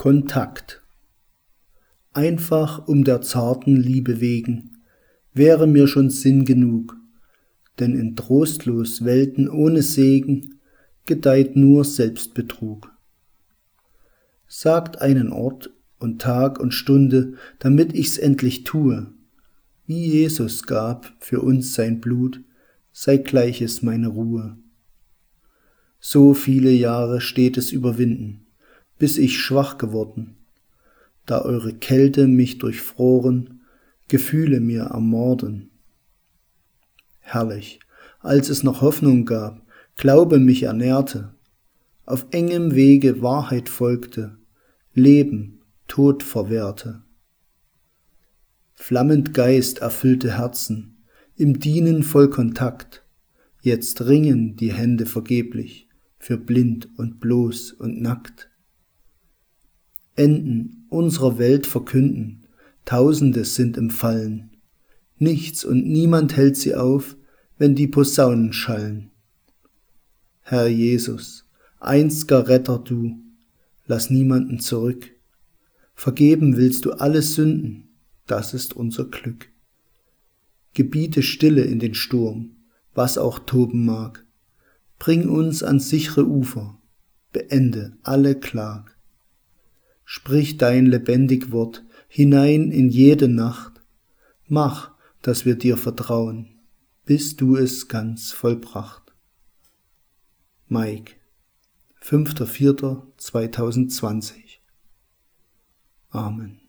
Kontakt. Einfach um der zarten Liebe wegen, wäre mir schon Sinn genug, denn in trostlos Welten ohne Segen gedeiht nur Selbstbetrug. Sagt einen Ort und Tag und Stunde, damit ich's endlich tue, wie Jesus gab für uns sein Blut, sei gleiches meine Ruhe. So viele Jahre steht es überwinden, bis ich schwach geworden, da eure Kälte mich durchfroren, Gefühle mir ermorden. Herrlich, als es noch Hoffnung gab, Glaube mich ernährte, auf engem Wege Wahrheit folgte, Leben, Tod verwehrte. Flammend Geist erfüllte Herzen, im Dienen voll Kontakt, jetzt ringen die Hände vergeblich, für blind und bloß und nackt. Enden unserer Welt verkünden, Tausende sind im Fallen, nichts und niemand hält sie auf, wenn die Posaunen schallen. Herr Jesus, einziger Retter du, lass niemanden zurück, vergeben willst du alle Sünden, das ist unser Glück. Gebiete Stille in den Sturm, was auch toben mag, bring uns ans sichere Ufer, beende alle Klag. Sprich dein lebendig Wort hinein in jede Nacht, mach, dass wir dir vertrauen, bis du es ganz vollbracht. Mike, 5.4.2020. Amen.